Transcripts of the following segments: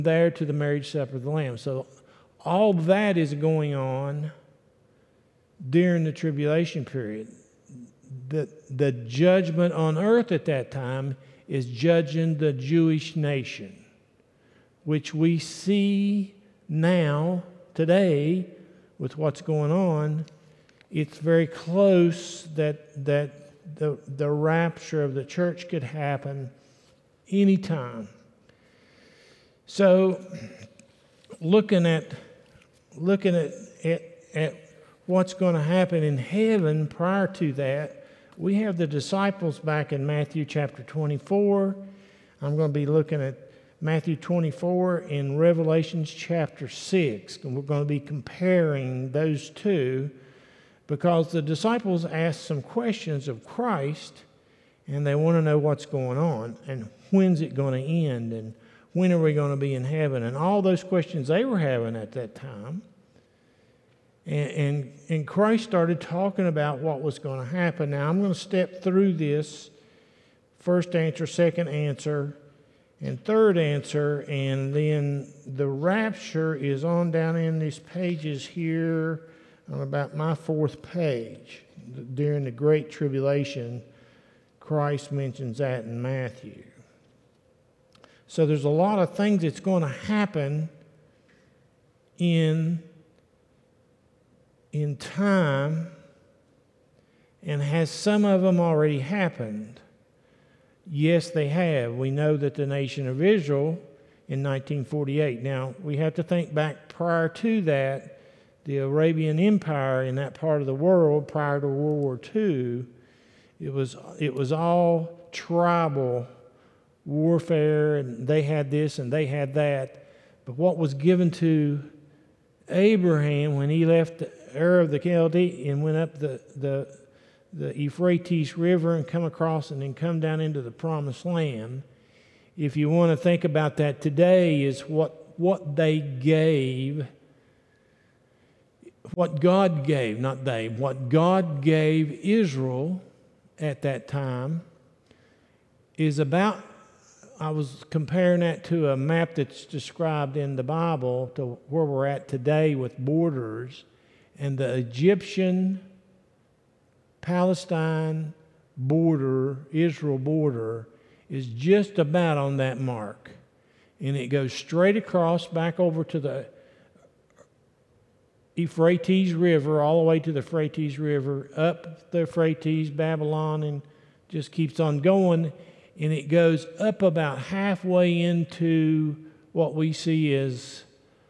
there to the marriage supper of the Lamb. So all that is going on during the tribulation period. The judgment on earth at that time is judging the Jewish nation, which we see now, today, with what's going on. It's very close that the rapture of the church could happen anytime. So, looking at what's going to happen in heaven prior to that, we have the disciples back in Matthew chapter 24. I'm going to be looking at Matthew 24 and Revelation chapter 6, and we're going to be comparing those two, because the disciples asked some questions of Christ, and they want to know what's going on, and when's it going to end, and when are we going to be in heaven, and all those questions they were having at that time. And Christ started talking about what was going to happen. Now, I'm going to step through this, first answer, second answer, and third answer, and then the rapture is on down in these pages here on about my fourth page. During the Great Tribulation, Christ mentions that in Matthew. So there's a lot of things that's going to happen in time, and has some of them already happened? Yes, they have. We know that the nation of Israel in 1948. Now, we have to think back prior to that, the Arabian Empire in that part of the world prior to World War II, it was all tribal warfare, and they had this and they had that. But what was given to Abraham when he left Ur of the Chaldees and went up the Euphrates River and come across and then come down into the Promised Land, if you want to think about that today, is what they gave, what God gave, not they, what God gave Israel at that time is about, I was comparing that to a map that's described in the Bible to where we're at today with borders, and the Egyptian Palestine border, Israel border, is just about on that mark. And it goes straight across back over to the Euphrates River, all the way to the Euphrates River, up the Euphrates, Babylon, and just keeps on going. And it goes up about halfway into what we see as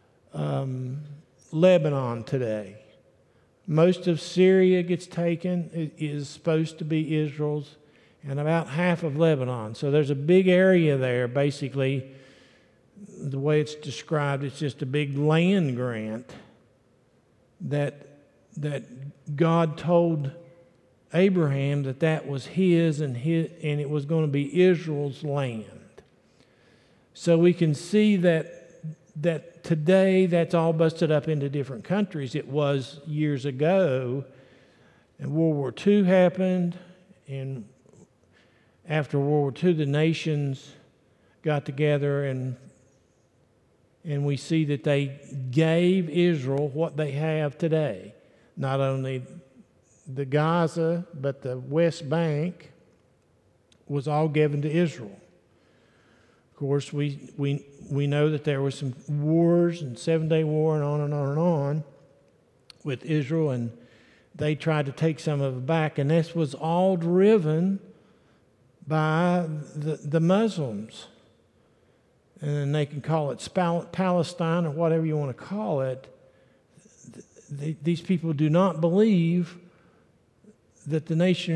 Lebanon today. Most of Syria gets taken. It is supposed to be Israel's, and about half of Lebanon. So there's a big area there, basically. The way it's described, it's just a big land grant that God told Abraham that was his, and it was going to be Israel's land. So we can see that today that's all busted up into different countries. It was years ago, and World War II happened, and after World War II, the nations got together, and we see that they gave Israel what they have today. Not only the Gaza, but the West Bank was all given to Israel. Of course, we know that there was some wars and 7-Day War and on and on and on with Israel, and they tried to take some of it back, and this was all driven by the Muslims. And they can call it Palestine or whatever you want to call it. These people do not believe that the nation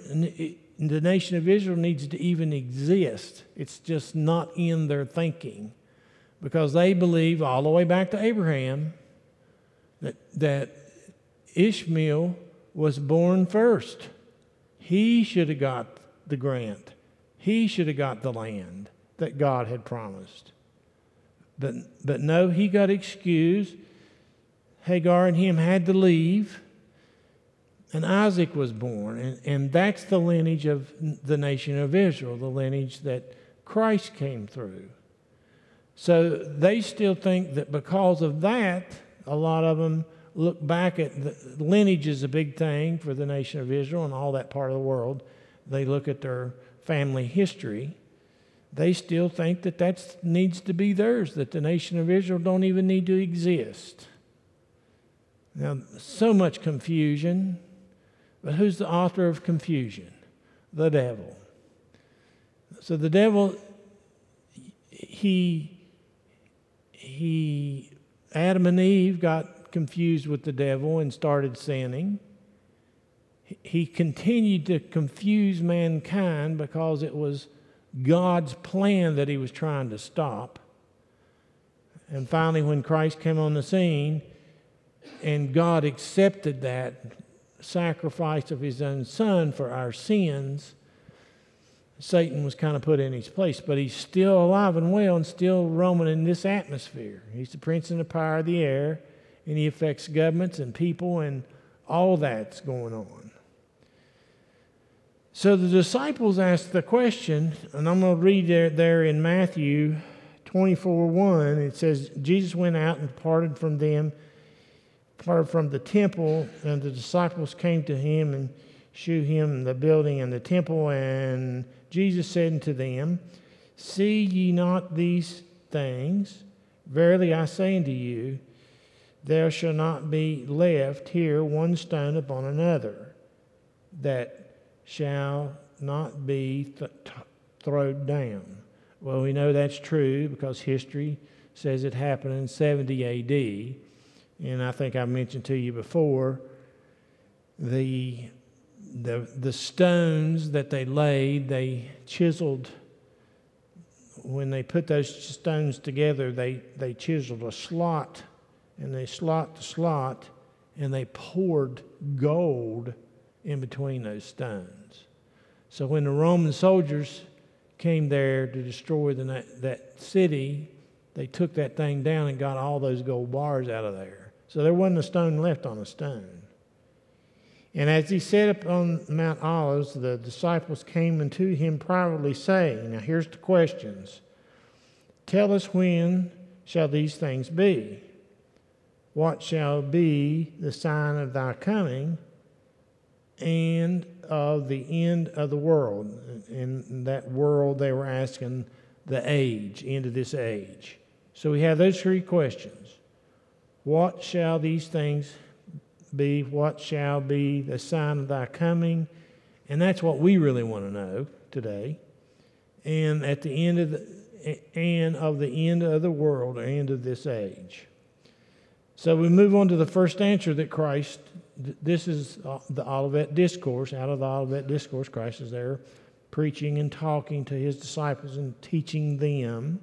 of Israel needs to even exist. It's just not in their thinking, because they believe all the way back to Abraham that Ishmael was born first. He should have got the grant. He should have got the land that God had promised. But no, he got excused. Hagar and him had to leave, and Isaac was born. And that's the lineage of the nation of Israel, the lineage that Christ came through. So they still think that because of that, a lot of them look back at the lineage is a big thing for the nation of Israel and all that part of the world. They look at their family history. They still think that that needs to be theirs, that the nation of Israel don't even need to exist. Now, so much confusion, but who's the author of confusion? The devil. So the devil, Adam and Eve got confused with the devil and started sinning. He continued to confuse mankind because it was God's plan that he was trying to stop. And finally, when Christ came on the scene and God accepted that sacrifice of his own son for our sins, Satan was kind of put in his place. But he's still alive and well and still roaming in this atmosphere. He's the prince and the power of the air, and he affects governments and people, and all that's going on. So the disciples asked the question, and I'm going to read there in Matthew 24:1. It says, Jesus went out and departed from the temple, and the disciples came to him and shewed him the building and the temple. And Jesus said unto them, See ye not these things? Verily I say unto you, there shall not be left here one stone upon another that shall not be thrown down. Well, we know that's true because history says it happened in 70 A.D., and I think I mentioned to you before, the stones that they laid, they chiseled. When they put those stones together, they chiseled a slot, and they slot to slot, and they poured gold in between those stones. So when the Roman soldiers came there to destroy that city, they took that thing down and got all those gold bars out of there. So there wasn't a stone left on a stone. And as he sat upon Mount Olives, the disciples came unto him privately, saying, now here's the questions. Tell us, when shall these things be? What shall be the sign of thy coming and of the end of the world? In that world, they were asking the age, end of this age. So we have those three questions. What shall these things be? What shall be the sign of thy coming? And that's what we really want to know today. And at the end of the end of the world, or end of this age. So we move on to the first answer that Christ, this is the Olivet Discourse. Out of the Olivet Discourse, Christ is there preaching and talking to his disciples and teaching them.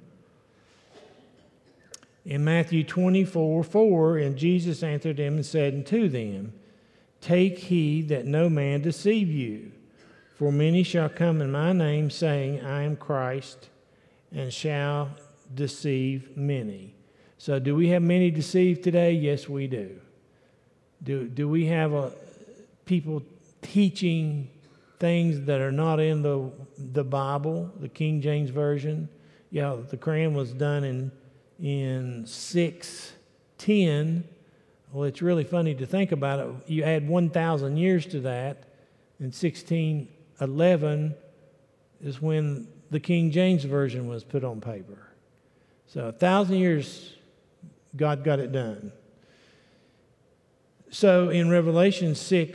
In Matthew 24:4, and Jesus answered them and said unto them, Take heed that no man deceive you, for many shall come in my name, saying, I am Christ, and shall deceive many. So do we have many deceived today? Yes, we do. Do we have people teaching things that are not in the Bible, the King James Version? Yeah, the Quran was done in 610. Well, it's really funny to think about it. You add 1,000 years to that. In 1611 is when the King James Version was put on paper. So 1,000 years, God got it done. So in Revelation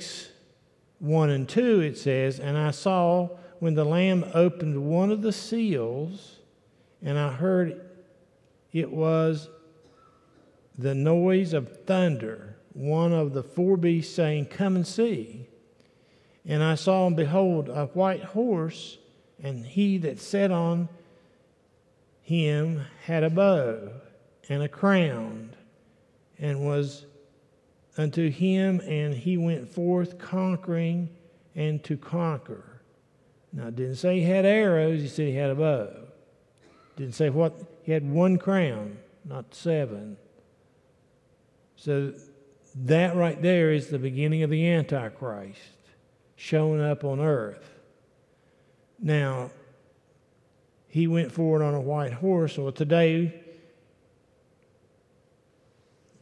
6:1-2, it says, And I saw when the Lamb opened one of the seals, and I heard it was the noise of thunder, one of the four beasts saying, Come and see. And I saw, and behold, a white horse, and he that sat on him had a bow and a crown, and was unto him, and he went forth conquering and to conquer. Now, it didn't say he had arrows, he said he had a bow. Didn't say what, he had one crown, not 7. So that right there is the beginning of the Antichrist showing up on earth. Now, he went forward on a white horse. Well, today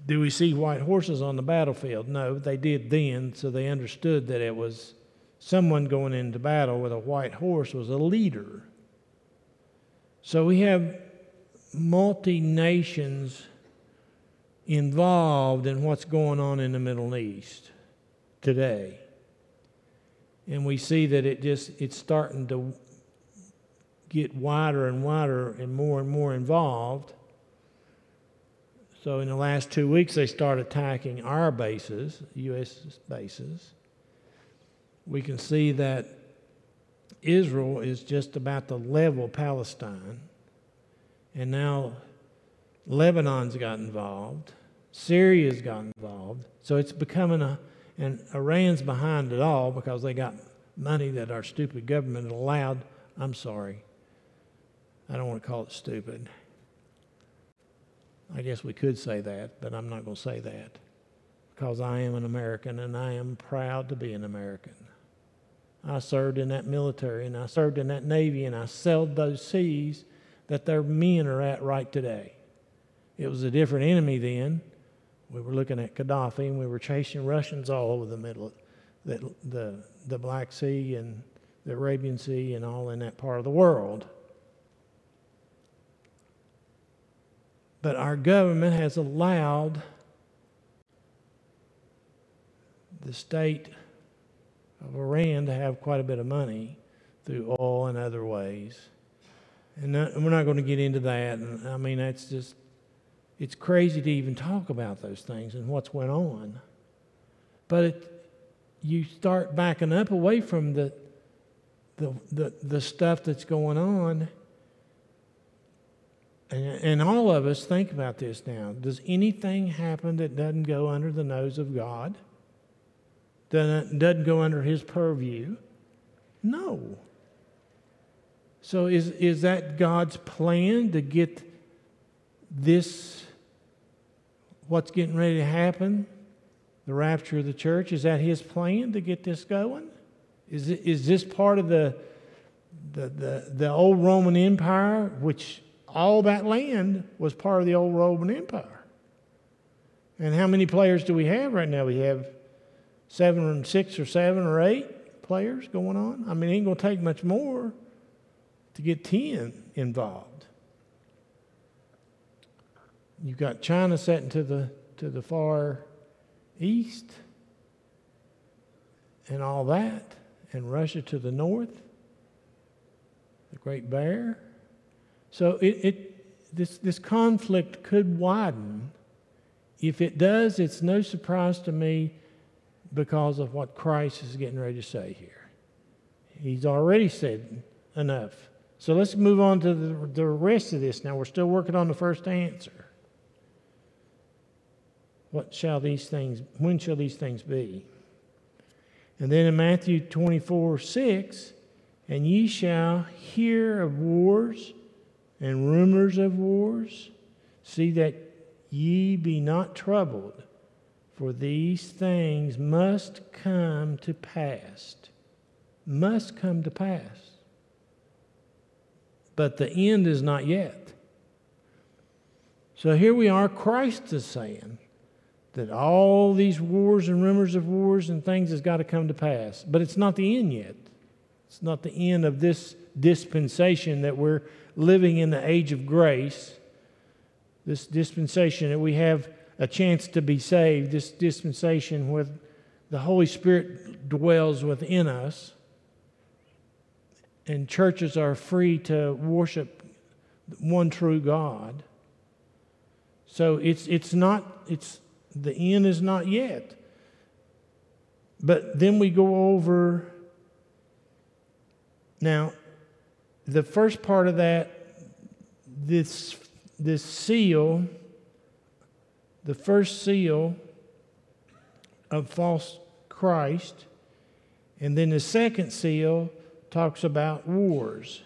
Do we see white horses on the battlefield? No, they did then, so they understood that it was someone going into battle with a white horse was a leader. So we have multi-nations involved in what's going on in the Middle East today. And we see that it's starting to get wider and wider and more involved. So in the last 2 weeks, they started attacking our bases, U.S. bases. We can see that Israel is just about to level Palestine. And now Lebanon's got involved. Syria's got involved. So it's becoming and Iran's behind it all because they got money that our stupid government allowed. I'm sorry. I don't want to call it stupid. I guess we could say that, but I'm not going to say that because I am an American and I am proud to be an American. I served in that military and I served in that Navy and I sailed those seas that their men are at right today. It was a different enemy then. We were looking at Gaddafi and we were chasing Russians all over the middle, the Black Sea and the Arabian Sea and all in that part of the world. But our government has allowed the state of Iran to have quite a bit of money through oil and other ways. And we're not going to get into that. And I mean, that's just, it's crazy to even talk about those things and what's went on. But you start backing up away from the stuff that's going on. And all of us think about this now. Does anything happen that doesn't go under the nose of God? Doesn't go under His purview? No. So is that God's plan to get this, what's getting ready to happen, the rapture of the church, is that His plan to get this going? Is this part of the old Roman Empire, which all that land was part of the old Roman Empire? And how many players do we have right now? We have 6 or 7 or 8 players going on. I mean, it ain't going to take much more to get 10 involved. You've got China setting to the far east and all that, and Russia to the north, the Great Bear. So this conflict could widen. If it does, it's no surprise to me because of what Christ is getting ready to say here. He's already said enough. So let's move on to the rest of this. Now, we're still working on the first answer. When shall these things be? And then in Matthew 24:6, and ye shall hear of wars and rumors of wars. See that ye be not troubled, for these things must come to pass. Must come to pass. But the end is not yet. So here we are, Christ is saying that all these wars and rumors of wars and things has got to come to pass. But it's not the end yet. It's not the end of this dispensation that we're living in, the age of grace. This dispensation that we have a chance to be saved. This dispensation where the Holy Spirit dwells within us. And churches are free to worship one true God. So it's the end is not yet. But then we go over. Now, the first part of that, this seal, the first seal of false Christ, and then the second seal talks about wars.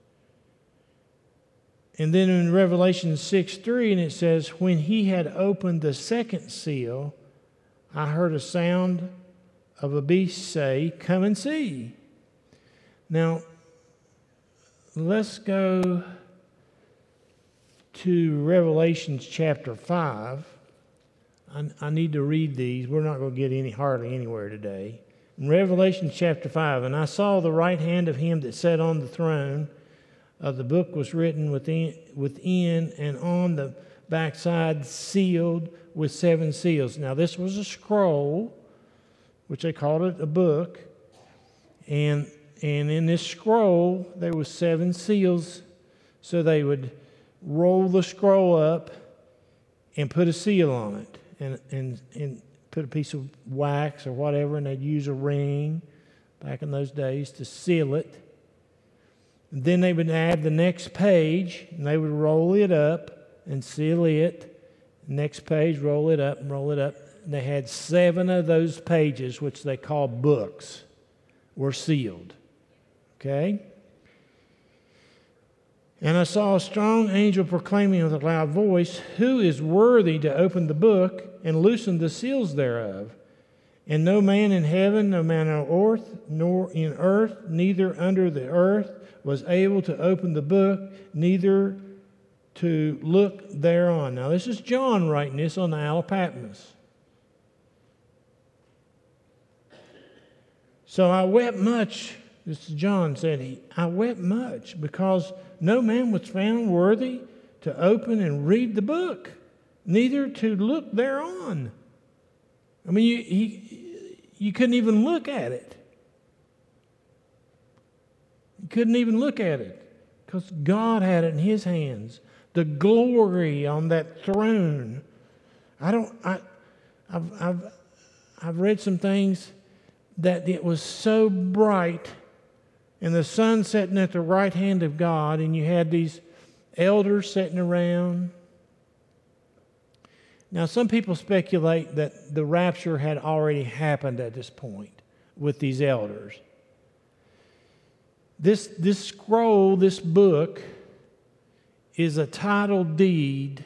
And then in Revelation 6:3, and it says, when he had opened the second seal, I heard a sound of a beast say, come and see. Now, let's go to Revelation chapter 5. I need to read these. We're not going to get hardly anywhere today. In Revelation chapter 5, and I saw the right hand of him that sat on the throne. The book was written within and on the backside, sealed with 7 seals. Now, this was a scroll, which they called it a book. And in this scroll, there was 7 seals. So they would roll the scroll up and put a seal on it. And put a piece of wax or whatever, and they'd use a ring back in those days to seal it. And then they would add the next page, and they would roll it up and seal it. Next page, roll it up and roll it up. And they had 7 of those pages, which they called books, were sealed. Okay? And I saw a strong angel proclaiming with a loud voice, "Who is worthy to open the book and loosen the seals thereof?" And no man in heaven, no man on earth, nor in earth, neither under the earth, was able to open the book, neither to look thereon. Now, this is John writing this on the Isle of Patmos. So I wept much. This is John said, I wept much because no man was found worthy to open and read the book, neither to look thereon. I mean, you couldn't even look at it. You couldn't even look at it because God had it in His hands. The glory on that throne. I've read some things that it was so bright, and the sun sitting at the right hand of God, and you had these elders sitting around. Now, some people speculate that the rapture had already happened at this point with these elders. This scroll, this book, is a title deed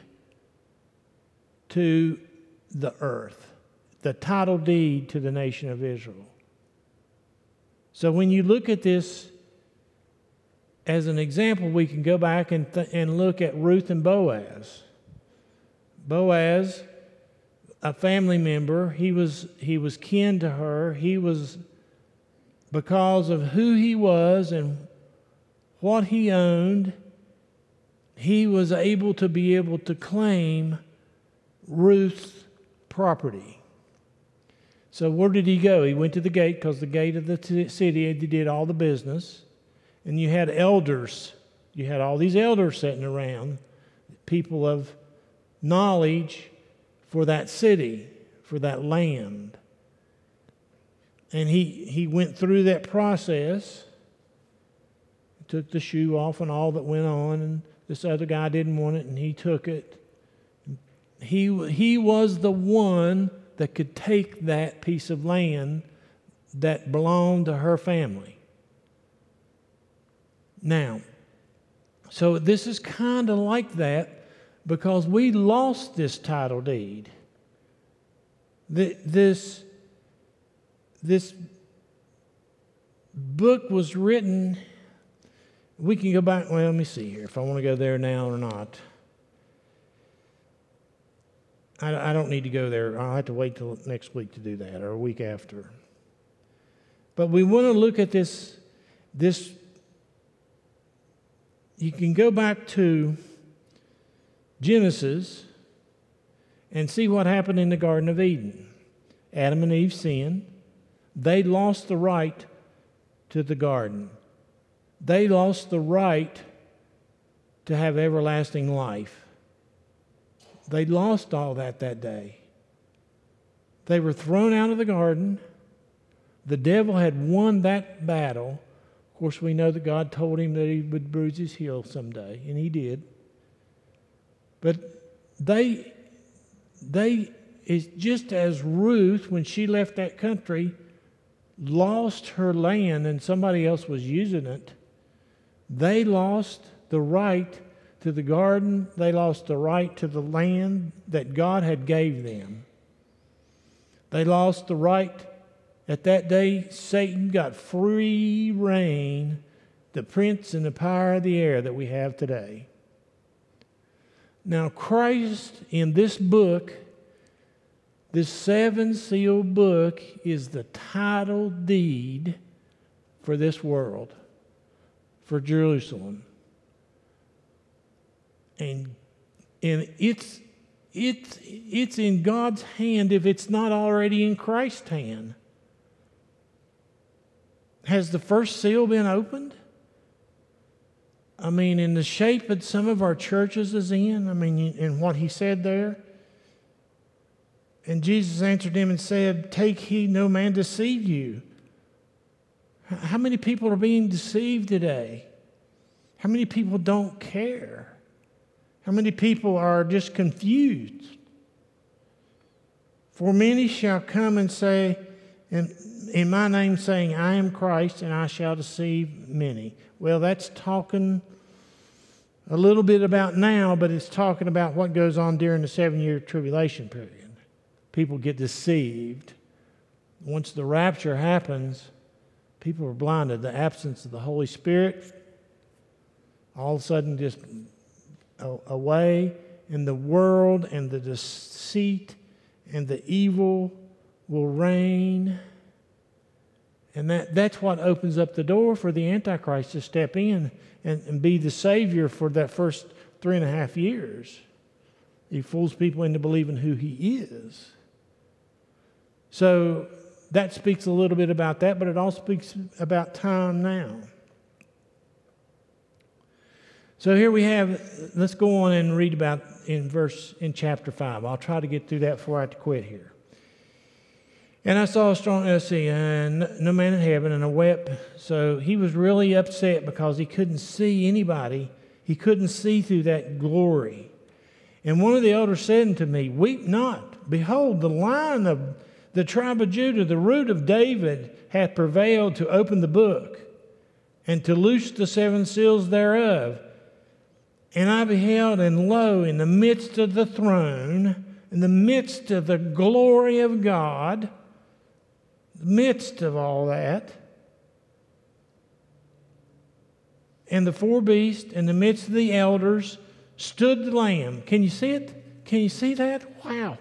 to the earth, the title deed to the nation of Israel. So when you look at this as an example, we can go back and look at Ruth and Boaz. Boaz, a family member, he was kin to her. He was, because of who he was and what he owned, he was able to claim Ruth's property. So where did he go? He went to the gate, because the gate of the city did all the business. And you had elders. You had all these elders sitting around, people of knowledge for that city, for that land. And he went through that process, took the shoe off and all that went on, and this other guy didn't want it, and he took it. He was the one that could take that piece of land that belonged to her family. Now, so this is kind of like that because we lost this title deed. This book was written, we can go back, well, let me see here if I want to go there now or not. I don't need to go there. I'll have to wait till next week to do that, or a week after. But we want to look at this. You can go back to Genesis and see what happened in the Garden of Eden. Adam and Eve sinned. They lost the right to the garden. They lost the right to have everlasting life. They lost all that day. They were thrown out of the garden. The devil had won that battle. Of course, we know that God told him that he would bruise his heel someday, and he did. But they is just as Ruth, when she left that country, lost her land and somebody else was using it, they lost the right to the garden. They lost the right to the land that God had gave them. They lost the right. At that day, Satan got free reign, the prince and the power of the air that we have today. Now, Christ in this book This seven-seal book is the title deed for this world, for Jerusalem. And it's in God's hand if it's not already in Christ's hand. Has the first seal been opened? I mean, in the shape that some of our churches is in, I mean, in what he said there. And Jesus answered him and said, "Take heed no man deceive you." How many people are being deceived today? How many people don't care? How many people are just confused? For many shall come and say, in my name saying, "I am Christ," and I shall deceive many. Well, that's talking a little bit about now, but it's talking about what goes on during the 7-year tribulation period. People get deceived. Once the rapture happens, people are blinded. The absence of the Holy Spirit, all of a sudden just away, and the world and the deceit and the evil will reign. And that's what opens up the door for the Antichrist to step in and be the Savior for that first 3.5 years. He fools people into believing who he is. So that speaks a little bit about that, but it also speaks about time now. So here we have, let's go on and read about in chapter 5. I'll try to get through that before I have to quit here. And I saw a strong, no man in heaven, and I wept. So he was really upset because he couldn't see anybody. He couldn't see through that glory. And one of the elders said unto me, "Weep not. Behold, the Lion of the tribe of Judah, the root of David, hath prevailed to open the book and to loose the 7 seals thereof. And I beheld, and lo, in the midst of the throne, in the midst of the glory of God," the midst of all that, "and the 4 beasts, in the midst of the elders, stood the Lamb." Can you see it? Can you see that? Wow.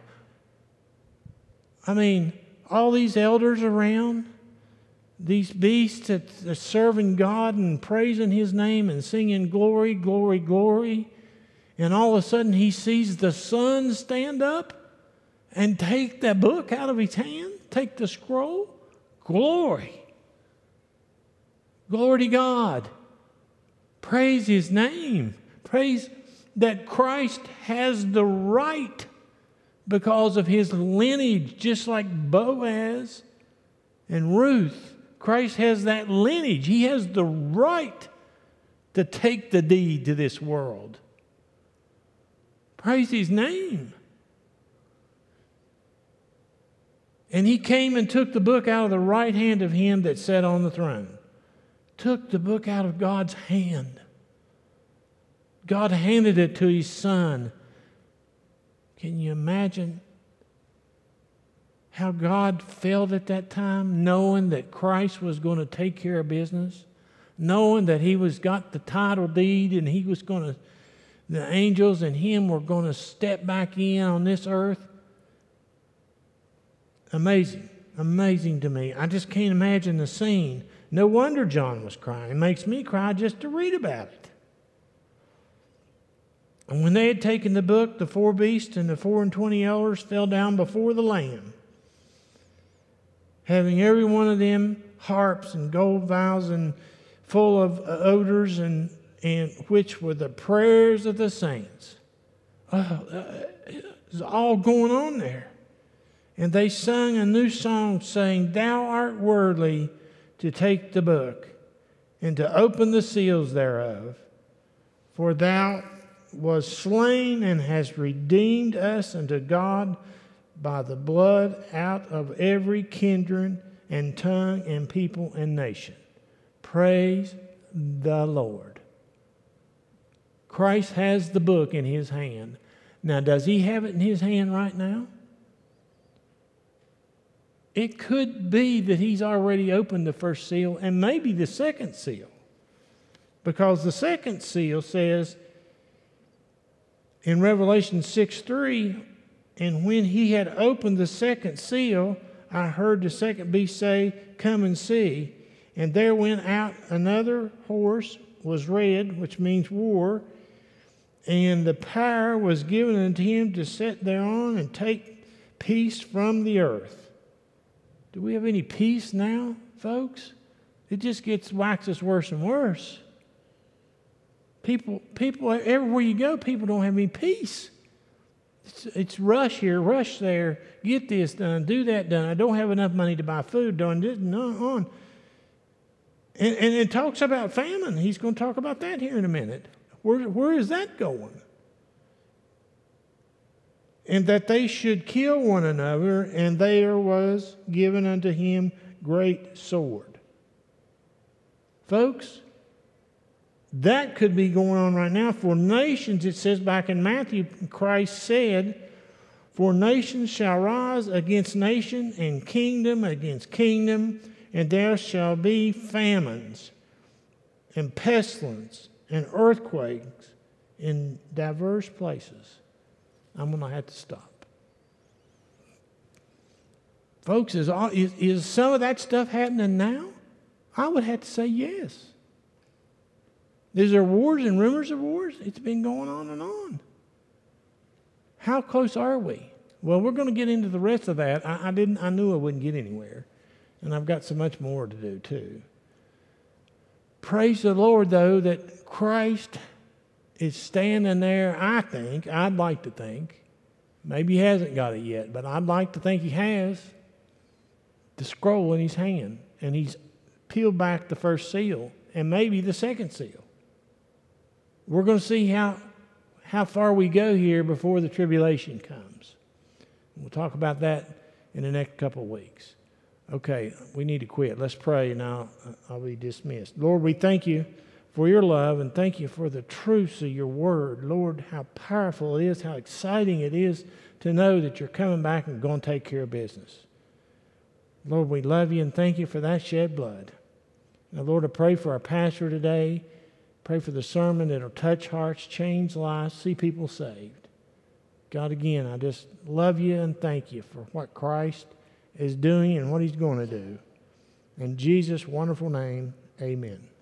I mean, all these elders around, these beasts that are serving God and praising his name and singing glory, glory, glory. And all of a sudden he sees the Son stand up and take that book out of his hand, take the scroll. Glory. Glory to God. Praise his name. Praise that Christ has the right because of his lineage, just like Boaz and Ruth. Christ has that lineage. He has the right to take the deed to this world. Praise his name. And he came and took the book out of the right hand of him that sat on the throne. Took the book out of God's hand. God handed it to his Son. Can you imagine how God felt at that time, knowing that Christ was going to take care of business, knowing that he was got the title deed and he was going to, the angels and him were going to step back in on this earth? Amazing. Amazing to me. I just can't imagine the scene. No wonder John was crying. It makes me cry just to read about it. And when they had taken the book, the 4 beasts and the 24 elders fell down before the Lamb, having every one of them harps and gold vials and full of odors, and which were the prayers of the saints. It's all going on there. And they sung a new song, saying, "Thou art worthy to take the book and to open the seals thereof. For thou was slain and hast redeemed us unto God by the blood out of every kindred and tongue and people and nation." Praise the Lord. Christ has the book in his hand. Now, does he have it in his hand right now? It could be that he's already opened the first seal and maybe the second seal. Because the second seal says in Revelation 6:3, And when he had opened the second seal, I heard the second beast say, "Come and see." And there went out another horse, was red, which means war, and the power was given unto him to sit thereon and take peace from the earth. Do we have any peace now, folks? It just waxes worse and worse. People, everywhere you go, people don't have any peace. It's rush here, rush there, get this done, do that done. I don't have enough money to buy food, done this and on. And it talks about famine. He's going to talk about that here in a minute. Where is that going? And that they should kill one another, and there was given unto him great sword. Folks, that could be going on right now. For nations, it says back in Matthew, Christ said, "For nations shall rise against nation, and kingdom against kingdom, and there shall be famines, and pestilence, and earthquakes in diverse places." I'm going to have to stop. Folks, is some of that stuff happening now? I would have to say yes. Is there wars and rumors of wars? It's been going on and on. How close are we? Well, we're going to get into the rest of that. I knew I wouldn't get anywhere. And I've got so much more to do too. Praise the Lord, though, that Christ is standing there, I'd like to think. Maybe he hasn't got it yet, but I'd like to think he has. The scroll in his hand. And he's peeled back the first seal and maybe the second seal. We're going to see how far we go here before the tribulation comes. We'll talk about that in the next couple of weeks. Okay, we need to quit. Let's pray, and I'll be dismissed. Lord, we thank you for your love, and thank you for the truths of your word. Lord, how powerful it is, how exciting it is to know that you're coming back and going to take care of business. Lord, we love you and thank you for that shed blood. Now, Lord, I pray for our pastor today. Pray for the sermon that'll touch hearts, change lives, see people saved. God, again, I just love you and thank you for what Christ is doing and what he's going to do. In Jesus' wonderful name, amen.